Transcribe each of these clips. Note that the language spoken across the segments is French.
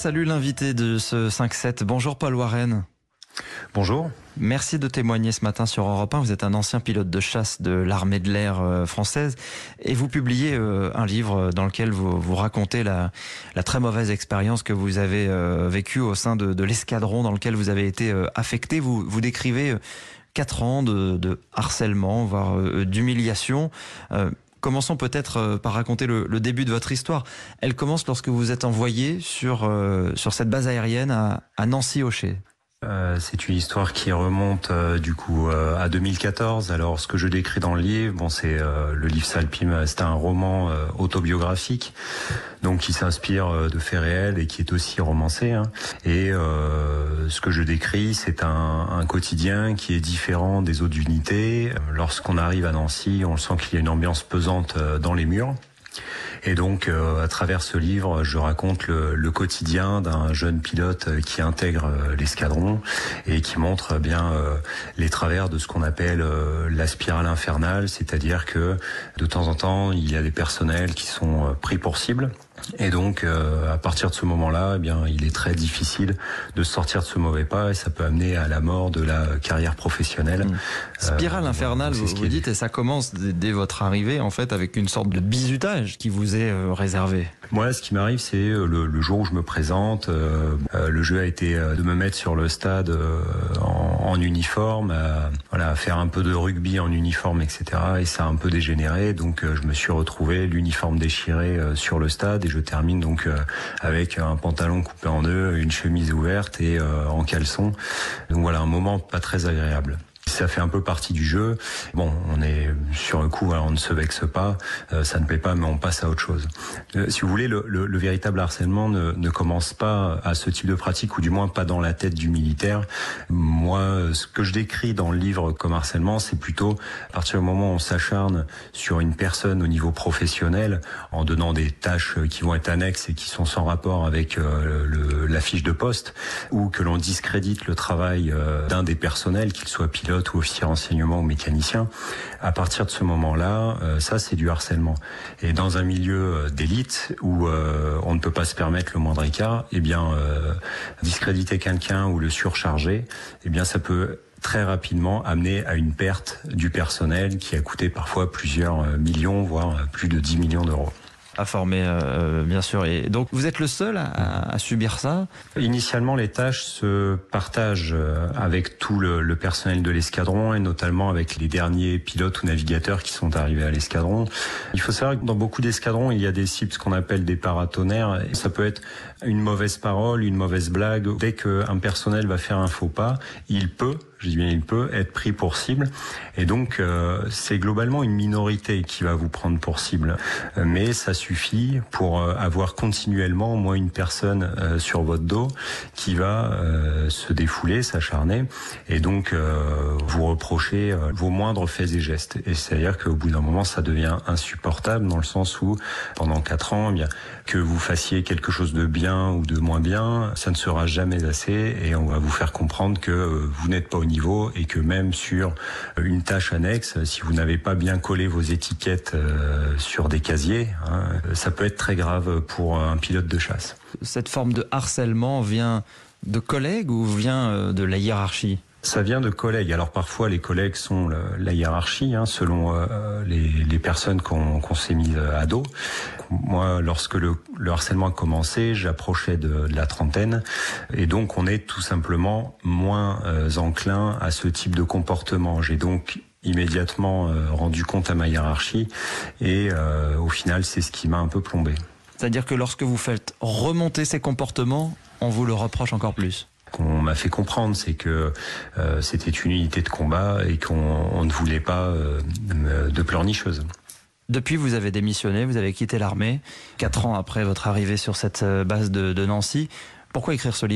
salue l'invité de ce 5-7. Bonjour Paul Warren. Bonjour. Merci de témoigner ce matin sur Europe 1. Vous êtes un ancien pilote de chasse de l'armée de l'air française et vous publiez un livre dans lequel vous racontez la très mauvaise expérience que vous avez vécue au sein de l'escadron dans lequel vous avez été affecté. Vous décrivez 4 ans de harcèlement, voire d'humiliation. Commençons peut-être par raconter le début de votre histoire. Elle commence lorsque vous êtes envoyé sur cette base aérienne à Nancy-Ochet. C'est une histoire qui remonte à 2014. Alors ce que je décris dans le livre, c'est le livre Salpim, c'est un roman autobiographique, donc qui s'inspire de faits réels et qui est aussi romancé. Et ce que je décris, c'est un quotidien qui est différent des autres unités. Lorsqu'on arrive à Nancy, on sent qu'il y a une ambiance pesante dans les murs. Et donc, à travers ce livre, je raconte le quotidien d'un jeune pilote qui intègre l'escadron et qui montre les travers de ce qu'on appelle la spirale infernale, c'est-à-dire que de temps en temps, il y a des personnels qui sont pris pour cible. Et donc, à partir de ce moment-là, il est très difficile de sortir de ce mauvais pas et ça peut amener à la mort de la carrière professionnelle. Spirale infernale, vous dites, et ça commence dès votre arrivée, en fait, avec une sorte de bizutage qui vous est réservé. Moi, ce qui m'arrive, c'est le jour où je me présente. Le jeu a été de me mettre sur le stade en uniforme, à faire un peu de rugby en uniforme, etc. Et ça a un peu dégénéré. Donc, je me suis retrouvé l'uniforme déchiré sur le stade et je termine donc avec un pantalon coupé en deux, une chemise ouverte et en caleçon. Donc voilà, un moment pas très agréable. Ça fait un peu partie du jeu. On est sur un coup, on ne se vexe pas, ça ne plaît pas, mais on passe à autre chose. Si vous voulez, le véritable harcèlement ne commence pas à ce type de pratique, ou du moins pas dans la tête du militaire. Moi, ce que je décris dans le livre comme harcèlement, c'est plutôt à partir du moment où on s'acharne sur une personne au niveau professionnel, en donnant des tâches qui vont être annexes et qui sont sans rapport avec la fiche de poste, ou que l'on discrédite le travail d'un des personnels, qu'il soit pilote ou officier renseignement ou mécanicien. À partir de ce moment-là, ça c'est du harcèlement. Et dans un milieu d'élite où on ne peut pas se permettre le moindre écart, discréditer quelqu'un ou le surcharger, ça peut très rapidement amener à une perte du personnel qui a coûté parfois plusieurs millions, voire plus de 10 millions d'euros. À former, bien sûr. Et donc, vous êtes le seul à subir ça? Initialement, les tâches se partagent avec tout le personnel de l'escadron et notamment avec les derniers pilotes ou navigateurs qui sont arrivés à l'escadron. Il faut savoir que dans beaucoup d'escadrons, il y a des cibles, ce qu'on appelle des paratonnerres. Et ça peut être une mauvaise parole, une mauvaise blague. Dès qu'un personnel va faire un faux pas, il peut être pris pour cible. Et donc, c'est globalement une minorité qui va vous prendre pour cible. Mais ça suffit pour avoir continuellement au moins une personne sur votre dos qui va se défouler, s'acharner, et donc vous reprocher vos moindres faits et gestes. Et c'est-à-dire qu'au bout d'un moment, ça devient insupportable dans le sens où, pendant 4 ans, que vous fassiez quelque chose de bien ou de moins bien, ça ne sera jamais assez et on va vous faire comprendre que vous n'êtes pas au niveau et que même sur une tâche annexe, si vous n'avez pas bien collé vos étiquettes sur des casiers, ça peut être très grave pour un pilote de chasse. Cette forme de harcèlement vient de collègues ou vient de la hiérarchie ? Ça vient de collègues. Alors parfois les collègues sont la hiérarchie, selon les personnes qu'on s'est mis à dos. Moi, lorsque le harcèlement a commencé, j'approchais de la trentaine et donc on est tout simplement moins enclin à ce type de comportement. J'ai donc immédiatement rendu compte à ma hiérarchie et au final c'est ce qui m'a un peu plombé. C'est-à-dire que lorsque vous faites remonter ces comportements, on vous le reproche encore plus? Qu'on m'a fait comprendre, c'est que c'était une unité de combat et qu'on ne voulait pas de pleurnicheuse. Depuis, vous avez démissionné, vous avez quitté l'armée, 4 ans après votre arrivée sur cette base de Nancy. Pourquoi écrire ce livre aujourd'hui ?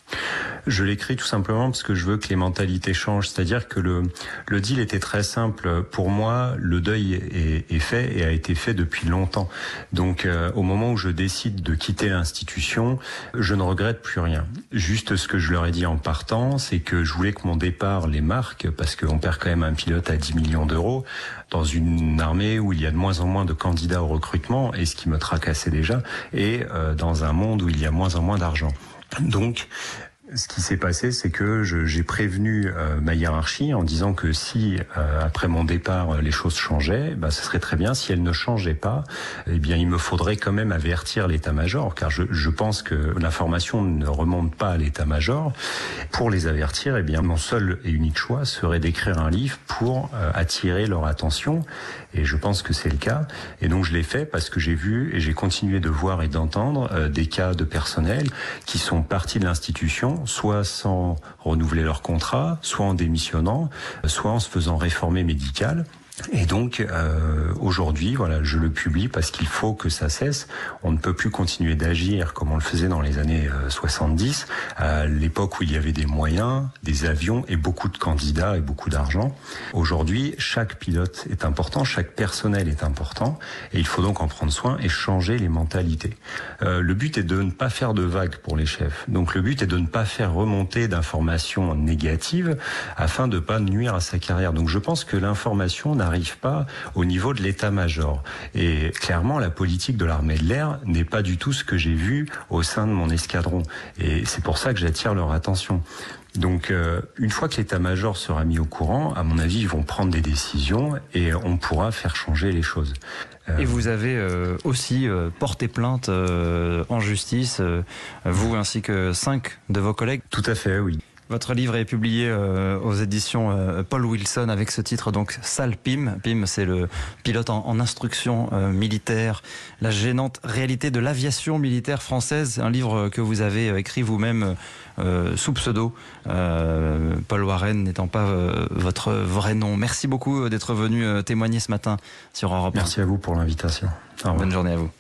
Je l'écris tout simplement parce que je veux que les mentalités changent. C'est-à-dire que le deal était très simple. Pour moi, le deuil est fait et a été fait depuis longtemps. Donc, au moment où je décide de quitter l'institution, je ne regrette plus rien. Juste ce que je leur ai dit en partant, c'est que je voulais que mon départ les marque, parce qu'on perd quand même un pilote à 10 millions d'euros dans une armée où il y a de moins en moins de candidats au recrutement, et ce qui me tracassait déjà, et dans un monde où il y a moins en moins d'argent. Donc, ce qui s'est passé, c'est que j'ai prévenu ma hiérarchie en disant que si, après mon départ, les choses changeaient, ce serait très bien. Si elles ne changeaient pas, eh bien, il me faudrait quand même avertir l'état-major, car je pense que l'information ne remonte pas à l'état-major. Pour les avertir, eh bien, mon seul et unique choix serait d'écrire un livre pour attirer leur attention. Et je pense que c'est le cas. Et donc, je l'ai fait parce que j'ai vu et j'ai continué de voir et d'entendre des cas de personnel qui sont partis de l'institution, soit sans renouveler leur contrat, soit en démissionnant, soit en se faisant réformer médical. Et donc, aujourd'hui, voilà, je le publie parce qu'il faut que ça cesse. On ne peut plus continuer d'agir comme on le faisait dans les années 70, à l'époque où il y avait des moyens, des avions et beaucoup de candidats et beaucoup d'argent. Aujourd'hui, chaque pilote est important, chaque personnel est important, et il faut donc en prendre soin et changer les mentalités. Le but est de ne pas faire de vagues pour les chefs. Donc, le but est de ne pas faire remonter d'informations négatives afin de ne pas nuire à sa carrière. Donc, je pense que l'information n'arrive pas au niveau de l'état-major. Et clairement, la politique de l'armée de l'air n'est pas du tout ce que j'ai vu au sein de mon escadron. Et c'est pour ça que j'attire leur attention. Donc, une fois que l'état-major sera mis au courant, à mon avis, ils vont prendre des décisions et on pourra faire changer les choses. Et vous avez aussi porté plainte en justice, vous ainsi que 5 de vos collègues. Tout à fait, oui. Votre livre est publié aux éditions Paul Wilson avec ce titre, donc Sale Pim. Pim, c'est le pilote en instruction militaire, la gênante réalité de l'aviation militaire française. Un livre que vous avez écrit vous-même sous pseudo, Paul Warren n'étant pas votre vrai nom. Merci beaucoup d'être venu témoigner ce matin sur Europe 1. Merci à vous pour l'invitation. Bonne journée à vous.